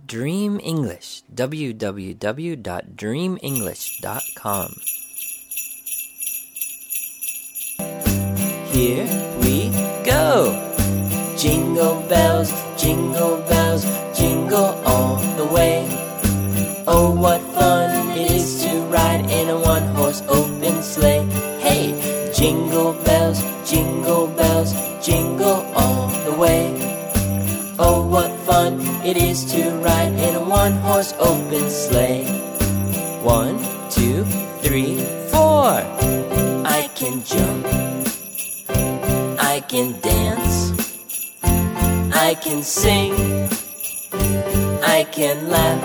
Dream English, www.dreamenglish.com. Here we go! Jingle bells, jingle all the way. Oh, what fun it is to ride in a one-horse open sleigh. Hey! Jingle bells, jingle all the way. Oh, what fun it is to ride in a one-horse open sleigh. 1, 2, 3, 4. I can jump, I can dance, I can sing, I can laugh,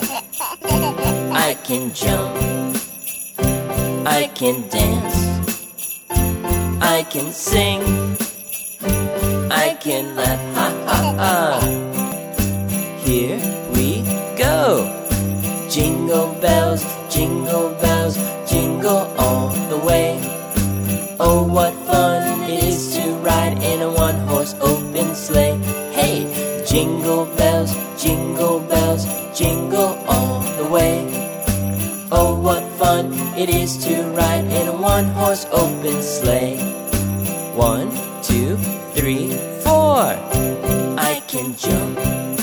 I can jump, I can dance, I can sing, I can laugh, ha ha ha. Here we go! Jingle bells, jingle all the way. Oh, what fun it is to ride in a one-horse open sleigh. Hey! Jingle bells, jingle all the way. Oh, what fun it is to ride in a one-horse open sleigh. 1, 2, 3, 4. I can jump,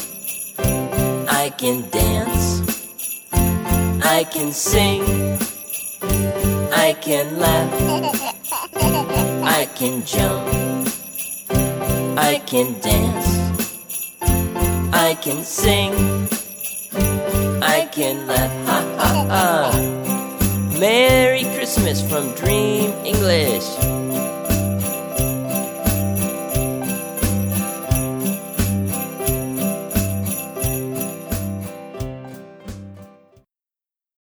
I can dance, I can sing, I can laugh, I can jump, I can dance, I can sing, I can laugh, ha ha ha. Merry Christmas from Dream English.